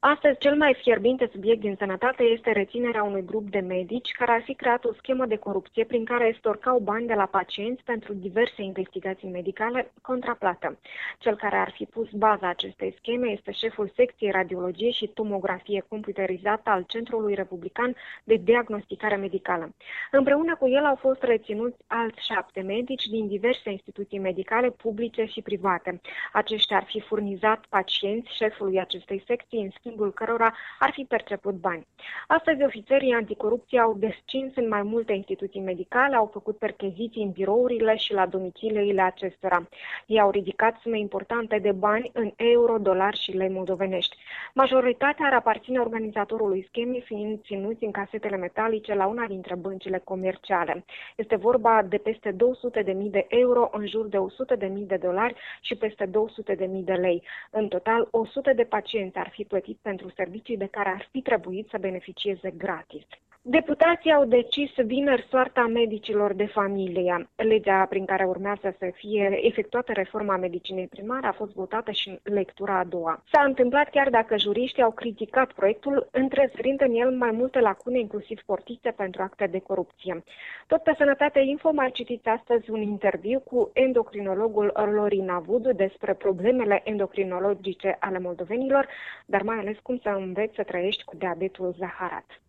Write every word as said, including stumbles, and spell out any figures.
Astăzi, cel mai fierbinte subiect din sănătate este reținerea unui grup de medici care ar fi creat o schemă de corupție prin care estorcau bani de la pacienți pentru diverse investigații medicale contra plată. Cel care ar fi pus baza acestei scheme este șeful secției radiologie și tomografie computerizată al Centrului Republican de Diagnosticare Medicală. Împreună cu el au fost reținuți alți șapte medici din diverse instituții medicale publice și private. Aceștia ar fi furnizat pacienți șefului acestei secții, în schimbul cărora ar fi perceput bani. Astăzi, ofițerii anticorupție au descins în mai multe instituții medicale, au făcut percheziții în birourile și la domiciliile acestora. Ei au ridicat sume importante de bani în euro, dolari și lei moldovenești. Majoritatea ar aparține organizatorului schemei, fiind ținuți în casetele metalice la una dintre băncile comerciale. Este vorba de peste două sute de mii de euro, în jur de o sută de mii de dolari și peste două sute de mii de lei. În total, o sută de pacienți ar fi plătit pentru servicii de care ar fi trebuit să beneficieze gratis. Deputații au decis vineri soarta medicilor de familie. Legea prin care urmează să fie efectuată reforma medicinei primare a fost votată și în lectura a doua. S-a întâmplat chiar dacă juriștii au criticat proiectul, întrezărind în el mai multe lacune, inclusiv portițe pentru acte de corupție. Tot pe Sănătate Info mai citiți astăzi un interviu cu endocrinologul Lorina Vudu despre problemele endocrinologice ale moldovenilor, dar mai ales cum să înveți să trăiești cu diabetul zaharat.